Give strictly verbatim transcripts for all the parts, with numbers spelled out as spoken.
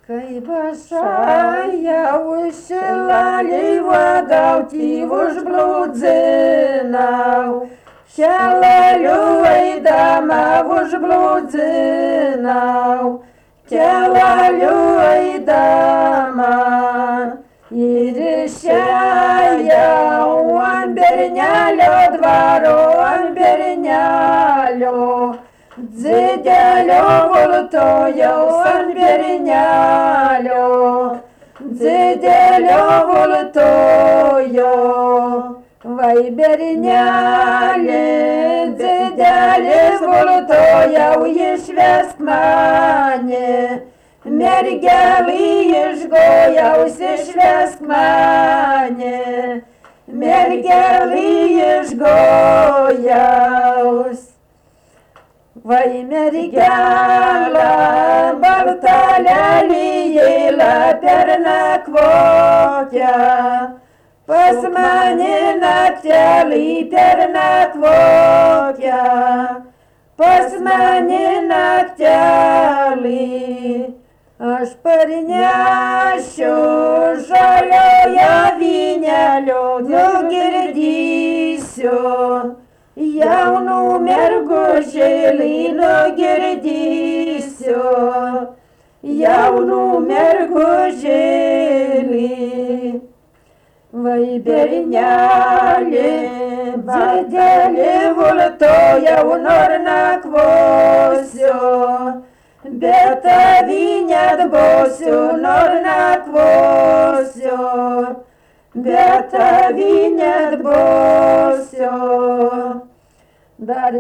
Kai bašaja užšilaliai vadauti užblūdzinau, šelaliu eidama užblūdzinau, kelaliu eidama ir išėjau ant bernelio dvaro, ant bernelio. Dzidelio voltojaus ant bernelio, dzidelio voltojo. Vai bernelė, dzidelis voltojau, išvesk mane. Mergelį išgojaus, išvesk mane. Mergelį išgojaus. Vai mergelė, balta lelijėlė per nakvokę, pas mane naktelį per nakvokę, pas mane naktelį. Aš parnešiu žaliojo vynelio, nugirdysiu. Jaunų mergužėlį nugirdysiu, jaunų mergužėlį. Vai bernelė, dzidelį voltojau, nor nakvosiu, bet tavį neatbosiu, nor nakvosiu, bet tavį neatbosiu. Dar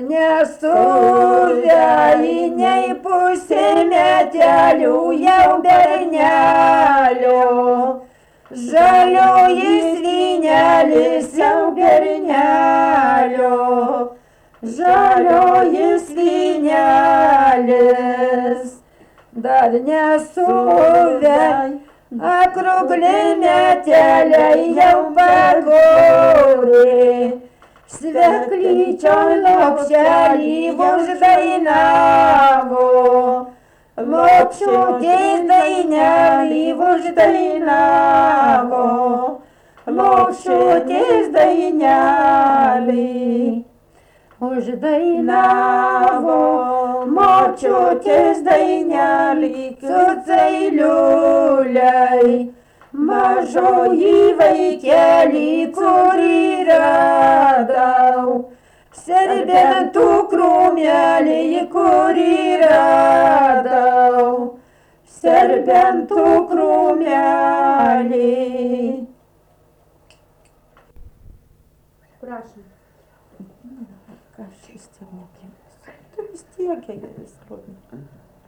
nesuvei nei pusė metelių jau bernelio, žalioji svynelis jau bernelio, žalioji svynelis. Dar nesuvei akrugli meteliai jau pagorė, Sveklyčioj lopšelį uždainavo, lopšutės dainelį uždainavo, lopšutės dainelį uždainavo, močiutės dainelį cucailiuliai. Mažoji vaikelį, kurį radau, serbentų krūmelį, kurį radau, serbentų krūmelį. Prašom. Ką šis ten mokėmės? Tu vis tiek, jie vis rodė.